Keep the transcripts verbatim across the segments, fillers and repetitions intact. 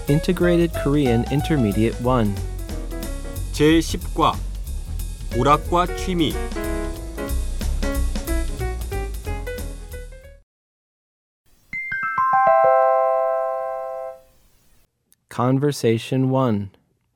Integrated Korean Intermediate 일. 제십 과 오락과 취미 Conversation 일.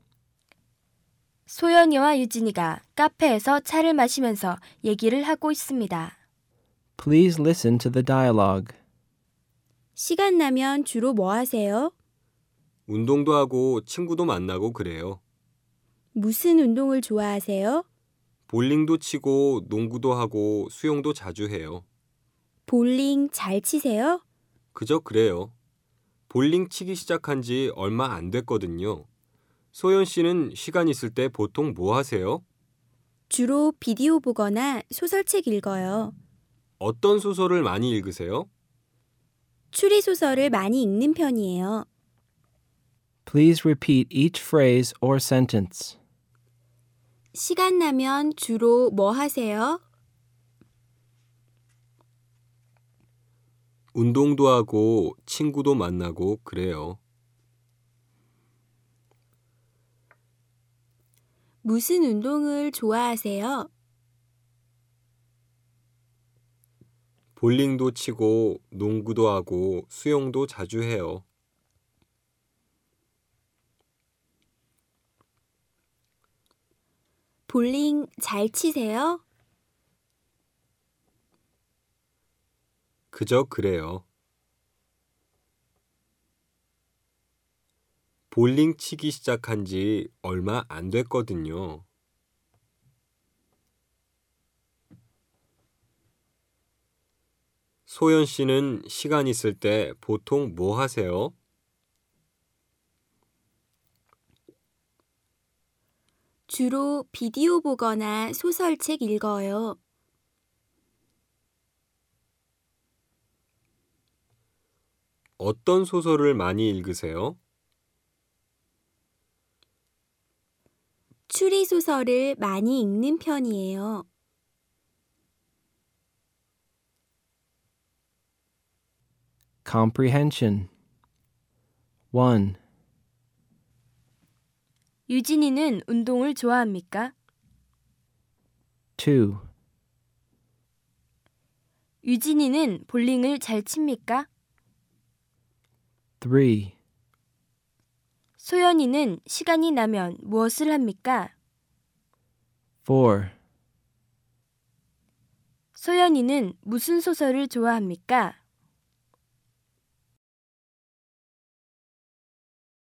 소연이와 유진이가 카페에서 차를 마시면서 얘기를 하고 있습니다. Please listen to the dialogue. 시간 나면 주로 뭐 하세요? 운동도 하고 친구도 만나고 그래요. 무슨 운동을 좋아하세요? 볼링도 치고 농구도 하고 수영도 자주 해요. 볼링 잘 치세요? 그저 그래요. 볼링 치기 시작한 지 얼마 안 됐거든요. 소연 씨는 시간 있을 때 보통 뭐 하세요? 주로 비디오 보거나 소설책 읽어요. 어떤 소설을 많이 읽으세요? 추리소설을 많이 읽는 편이에요. Please repeat each phrase or sentence. 시간 나면 주로 뭐 하세요? 운동도 하고 친구도 만나고 그래요. 무슨 운동을 좋아하세요? 볼링도 치고 농구도 하고 수영도 자주 해요. 볼링 잘 치세요? 그저 그래요. 볼링 치기 시작한 지 얼마 안 됐거든요. 소연 씨는 시간 있을 때 보통 뭐 하세요? 주로 비디오 보거나 소설책 읽어요. 어떤 소설을 많이 읽으세요? 추리소설을 많이 읽는 편이에요. Comprehension 일. 유진이는 운동을 좋아합니까? 이. 유진이는 볼링을 잘 칩니까? 삼. 소연이는 시간이 나면 무엇을 합니까? 사. 소연이는 무슨 소설을 좋아합니까?